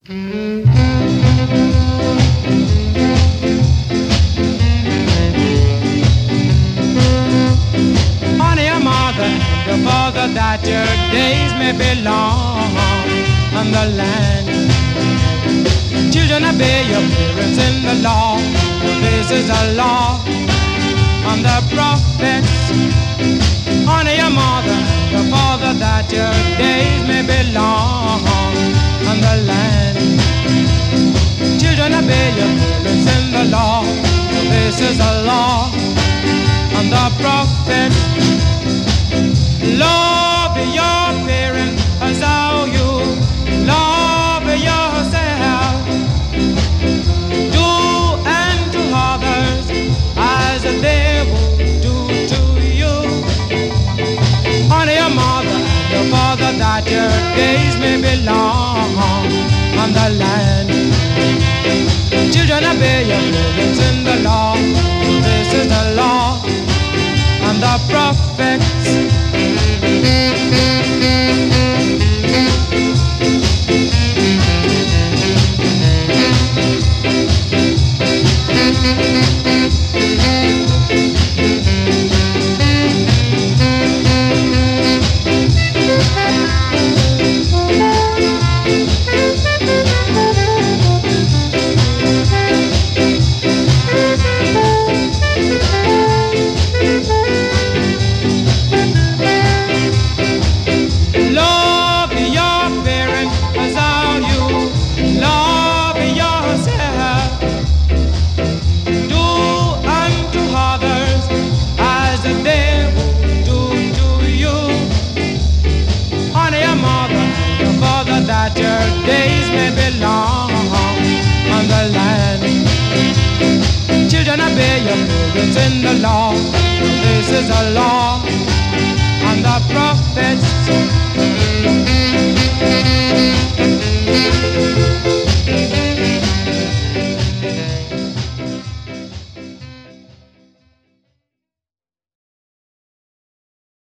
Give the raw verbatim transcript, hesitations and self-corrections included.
Honor your mother and your father that your days may be long on the land. Children, obey your parents in the law. This is a law on the prophets. Honor your mother and your father that your days may be long on the land. Children, obey your parents in the law. This is a law on the prophets. Love your parents as how you love yourself. Do unto others as they would do to you. Honor your mother and your father that your days may be long on the land. Children, obey your parents in the law. This is the law and the prophets. Your days may be long on the land. Children, obey your parents in the law. This is a law on the prophets.